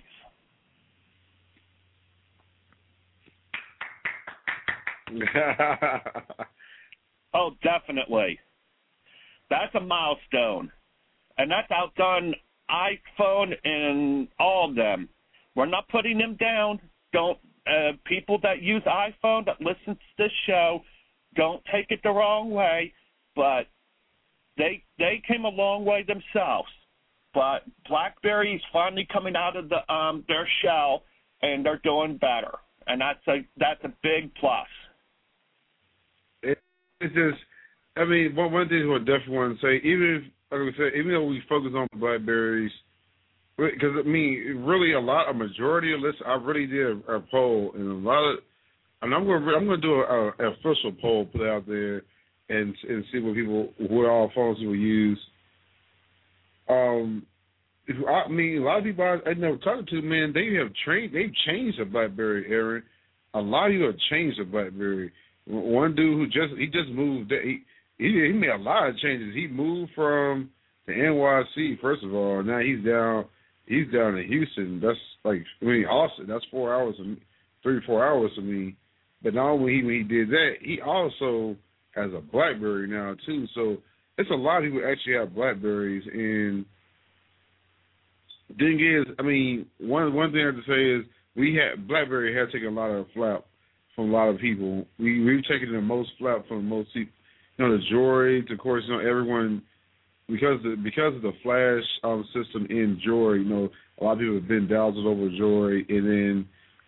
Speaker 7: Oh, definitely. That's a milestone. And that's outdone iPhone and all of them. We're not putting them down. Don't uh, people that use iPhone that listen to this show, don't take it the wrong way, but they they came a long way themselves. But BlackBerry's finally coming out of the um, their shell, and they're doing better, and that's a that's a big plus.
Speaker 3: It, it's just, I mean, one one thing I definitely want to say, even if, like I said, even though we focus on BlackBerries, because I mean, really, a lot, a majority of this, I really did a, a poll, and a lot of, and I'm going to, I'm going to do a, a official poll, put it out there, and and see what people, what all phones people use. Um, if, I mean, a lot of people I, I never talked to, man, they have trained, they've changed the BlackBerry, Aaron. A lot of you have changed the BlackBerry. One dude who just, he just moved, he, he, he made a lot of changes. He moved from the N Y C, first of all. Now he's down, he's down in Houston. That's like, I mean, Austin. That's four hours, three or four hours to me. But not only when he did that, he also has a BlackBerry now too. So it's a lot of people actually have BlackBerries. And the thing is, I mean, one one thing I have to say is we have BlackBerry has taken a lot of flap from a lot of people. We we've taken the most flap from most people. You know, the Droid, of course, you know, everyone, because the, because of the flash um, system in Droid, you know, a lot of people have been dazzled over Droid, and then, of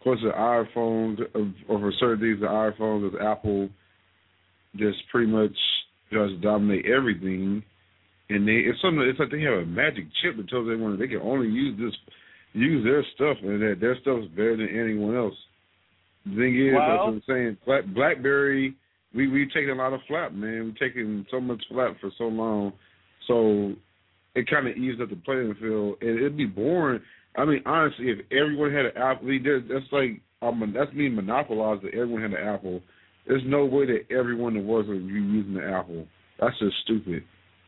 Speaker 3: course, the iPhones, or for certain things, the iPhones, the Apple just pretty much just dominate everything. And they, it's something. It's like they have a magic chip that tells everyone they can only use this, use their stuff, and that their stuff is better than anyone else. The thing is,
Speaker 7: well,
Speaker 3: that's what I'm saying. Black, BlackBerry, we we've taken a lot of flap, man. We've taken so much flap for so long, so it kind of eased up the playing field. And it'd be boring. I mean, honestly, if everyone had an Apple, that's like um, that's me monopolized that everyone had an Apple. There's no way that everyone that was would be using the Apple. That's just stupid.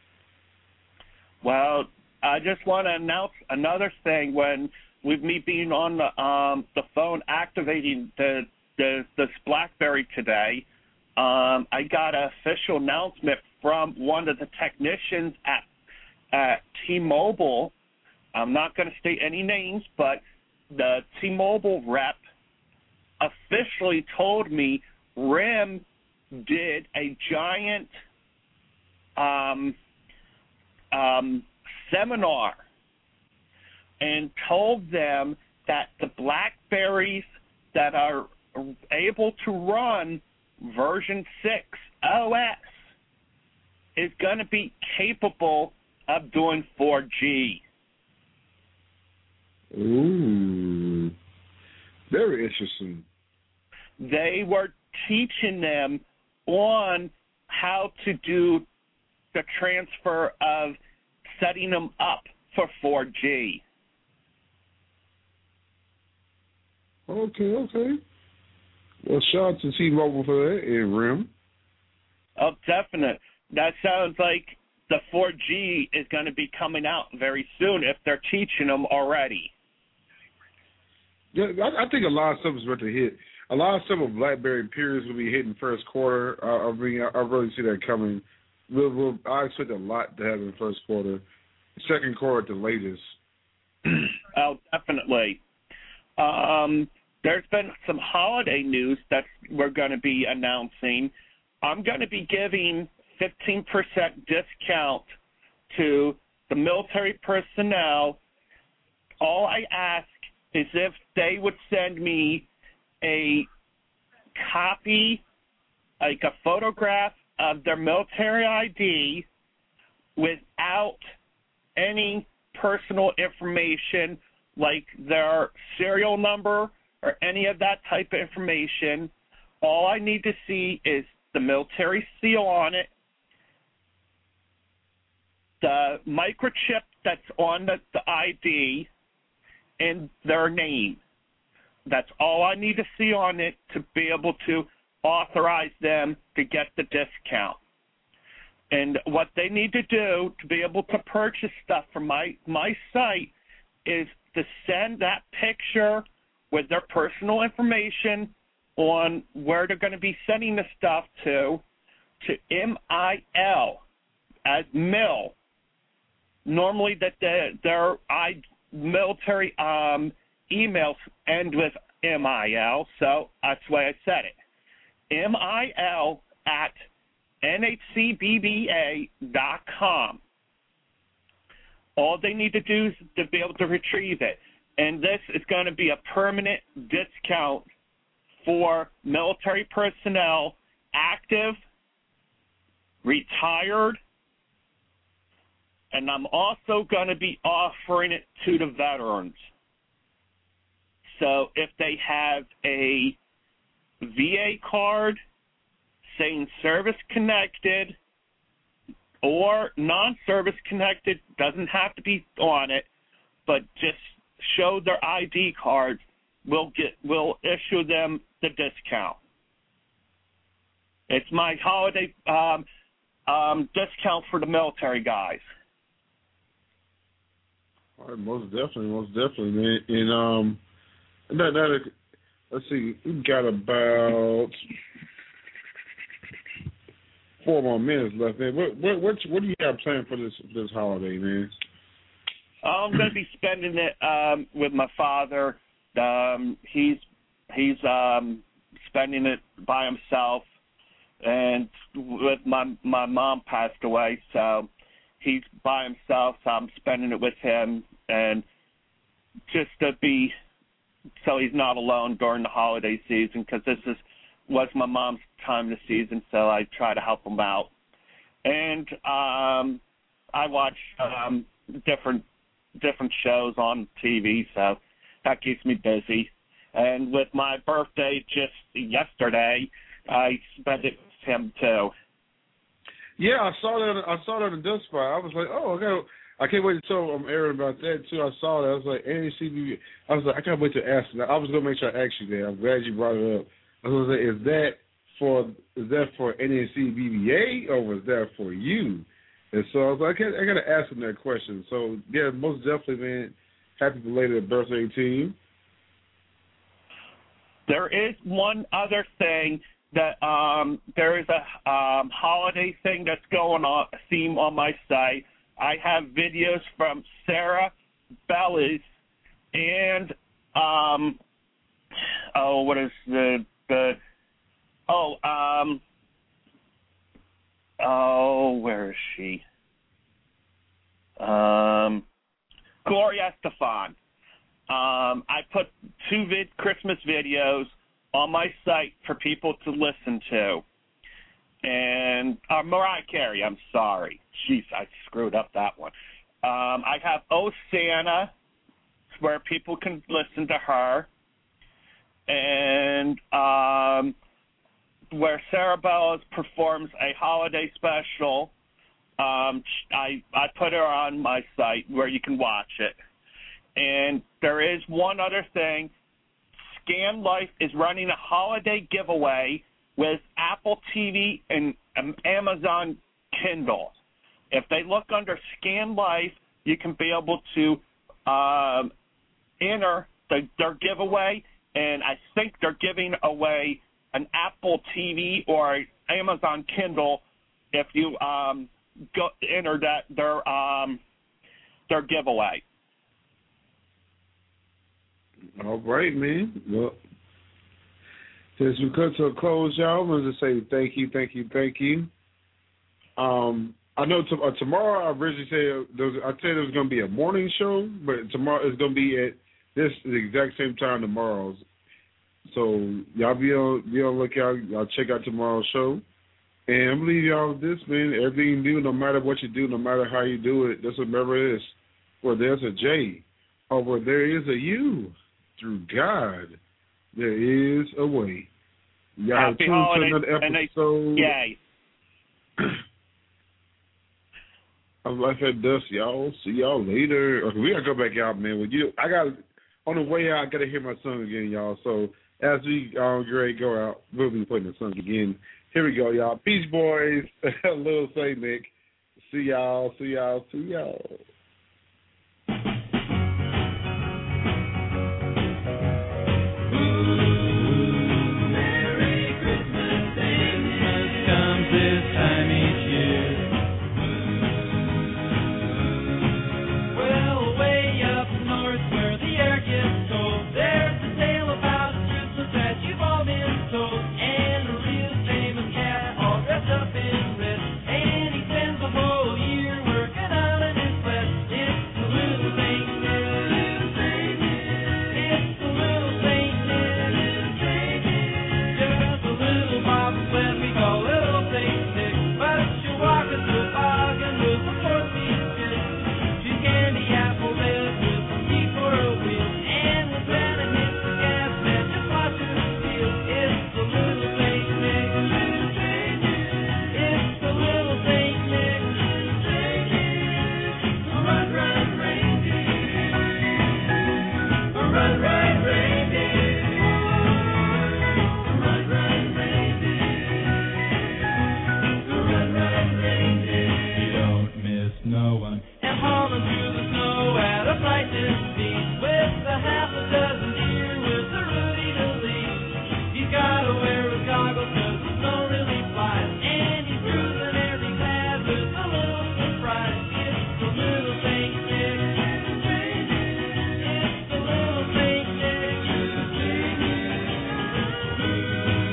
Speaker 7: Well, I just want to announce another thing. When with me being on the um, the phone activating the the this BlackBerry today, um, I got an official announcement from one of the technicians at at T-Mobile. I'm not going to state any names, but the T-Mobile rep officially told me R I M did a giant um, um, seminar and told them that the BlackBerries that are able to run version six O S is going to be capable of doing four G.
Speaker 3: Ooh, very interesting.
Speaker 7: They were teaching them on how to do the transfer of setting them up for four G.
Speaker 3: Okay, okay. Well, shout out to T-Mobile for that and R I M.
Speaker 7: Oh, definite. That sounds like the four G is going to be coming out very soon if they're teaching them already.
Speaker 3: Yeah, I, I think a lot of stuff is about to hit. A lot of stuff with BlackBerry periods will be hitting first quarter. I, I mean, I, I really see that coming. We'll, we'll, I expect a lot to happen in first quarter. Second quarter at the latest.
Speaker 7: Oh, definitely. Um, there's been some holiday news that we're going to be announcing. I'm going to be giving fifteen percent discount to the military personnel. All I ask is if they would send me a copy, like a photograph of their military I D without any personal information like their serial number or any of that type of information. All I need to see is the military seal on it, the microchip that's on the, the I D, and their name. That's all I need to see on it to be able to authorize them to get the discount. And what they need to do to be able to purchase stuff from my, my site is to send that picture with their personal information on where they're going to be sending the stuff to, to M I L as mill. Normally that the, their I, military um, emails end with M I L, so that's why I said it. M I L at N H C B B A dot com. All they need to do is to be able to retrieve it. And this is going to be a permanent discount for military personnel, active, retired, and I'm also going to be offering it to the veterans. So if they have a V A card saying service connected or non-service connected, doesn't have to be on it, but just show their I D card, we'll get we'll issue them the discount. It's my holiday um, um, discount for the military guys.
Speaker 3: All right, most definitely, most definitely, man. And um, that, that let's see, we got about four more minutes left, man. What what what, what do you have planned for this this holiday, man?
Speaker 7: I'm going to be spending it um, with my father. Um, he's he's um, spending it by himself, and with my my mom passed away, so he's by himself. So I'm spending it with him, and just to be so he's not alone during the holiday season, because this is was my mom's time of the season, so I try to help him out. And um, I watch um, different different shows on T V, so that keeps me busy. And with my birthday just yesterday, I spent it with him too.
Speaker 3: Yeah, I saw that. I saw that on the Dust Spot. I was like, oh, I got. I can't wait to tell um, Aaron about that too. I saw that. I was like, N A C B B A. I was like, I can't wait to ask him. I was gonna make sure I ask you that. I'm glad you brought it up. I was gonna say, is that for is that for N A C B B A or was that for you? And so I was like, I got to ask him that question. So yeah, most definitely, man. Happy belated birthday to you.
Speaker 7: There is one other thing that um, there is a um, holiday thing that's going on, theme on my site. I have videos from Sarah Bellis and um, oh, what is the the oh um oh where is she? Um, Gloria Estefan. Um, I put two vid- Christmas videos on my site for people to listen to. And uh, Mariah Carey, I'm sorry. Jeez, I screwed up that one. Um, I have Oh Santa, where people can listen to her. And um, where Sarah Bellis performs a holiday special. Um, I, I put her on my site where you can watch it. And there is one other thing. Scan Life is running a holiday giveaway with Apple T V and um, Amazon Kindle. If they look under Scan Life, you can be able to um, enter the, their giveaway, and I think they're giving away an Apple T V or Amazon Kindle if you um, go enter that their um, their giveaway.
Speaker 3: All right, man. Well, since we come to a close, y'all, I want to say thank you, thank you, thank you. Um, I know t- uh, tomorrow I originally said there was, I said there was going to be a morning show, but tomorrow it's going to be at this the exact same time tomorrow. So y'all be on be on lookout. Y'all check out tomorrow's show. And I'm leaving y'all with this, man. Everything you do, no matter what you do, no matter how you do it, just remember this: where there's a J, or where there is a U, through God, there is a way. Y'all
Speaker 7: Happy
Speaker 3: tuned
Speaker 7: holidays,
Speaker 3: to another episode.
Speaker 7: Yay.
Speaker 3: I'm like that dust, y'all. See y'all later. Okay, we gotta go back out, man. Well, you, I got on the way out. I gotta hear my song again, y'all. So as we um, get ready to go out, we'll be putting the song again. Here we go, y'all. Peace, boys. Little Saint Nick. See y'all. See y'all. See y'all.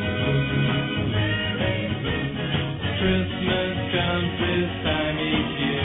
Speaker 6: Christmas comes this time each year.